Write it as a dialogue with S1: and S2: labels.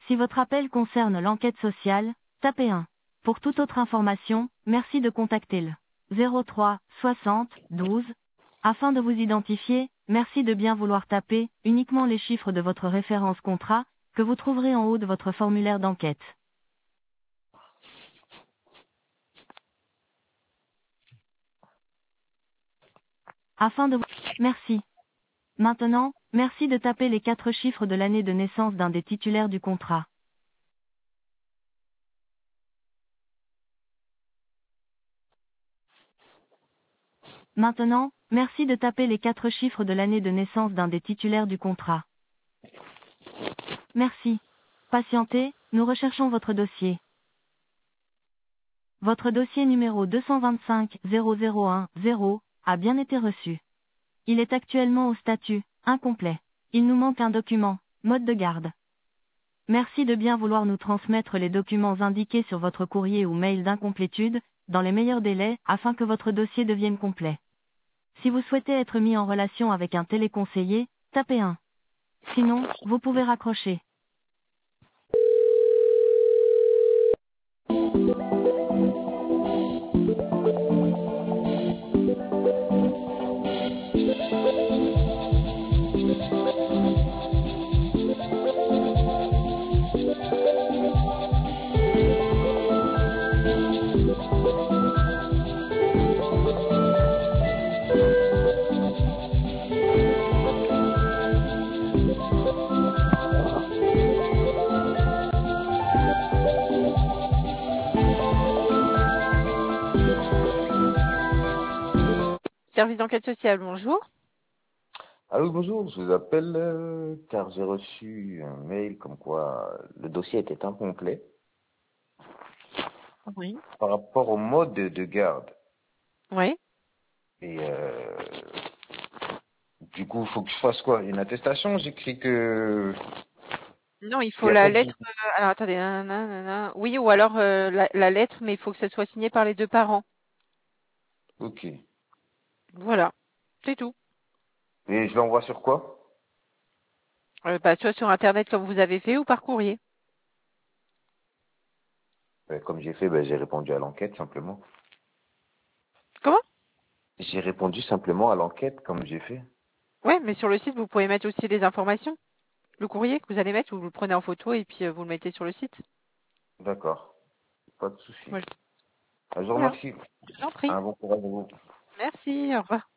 S1: Si votre appel concerne l'enquête sociale, tapez 1. Pour toute autre information, merci de contacter le 03 60 12. Afin de vous identifier, merci de bien vouloir taper uniquement les chiffres de votre référence contrat, que vous trouverez en haut de votre formulaire d'enquête. Afin de vous... Merci. Maintenant, merci de taper les 4 chiffres de l'année de naissance d'un des titulaires du contrat. Maintenant, merci de taper les 4 chiffres de l'année de naissance d'un des titulaires du contrat. Merci. Patientez, nous recherchons votre dossier. Votre dossier numéro 225 001 0 a bien été reçu. Il est actuellement au statut incomplet. Il nous manque un document, mode de garde. Merci de bien vouloir nous transmettre les documents indiqués sur votre courrier ou mail d'incomplétude, dans les meilleurs délais, afin que votre dossier devienne complet. Si vous souhaitez être mis en relation avec un téléconseiller, tapez 1. Sinon, vous pouvez raccrocher.
S2: Service d'enquête sociale, bonjour.
S3: Allô, bonjour, je vous appelle car j'ai reçu un mail comme quoi le dossier était incomplet
S2: Oui.
S3: par rapport au mode de garde.
S2: Oui.
S3: Et du coup, il faut que je fasse quoi? Une attestation? J'écris que...
S2: Non, il
S3: qu'il
S2: faut
S3: n'y a
S2: la
S3: pas de...
S2: lettre. Alors attendez, oui, ou alors la lettre, mais il faut que ça soit signé par les deux parents.
S3: Ok. Et
S2: Voilà, c'est tout.
S3: je l'envoie sur quoi?
S2: Soit sur Internet comme vous avez fait ou par courrier.
S3: Comme j'ai fait, j'ai répondu à l'enquête simplement.
S2: Comment?
S3: J'ai répondu simplement à l'enquête comme j'ai fait.
S2: Ouais, mais sur le site, vous pouvez mettre aussi les informations. Le courrier que vous allez mettre, vous le prenez en photo et puis vous le mettez sur le site.
S3: D'accord, pas de souci.
S2: Voilà.
S3: Je vous
S2: Voilà.
S3: remercie.
S2: Je vous en prie.
S3: Un bon courage à vous.
S2: Merci, au revoir.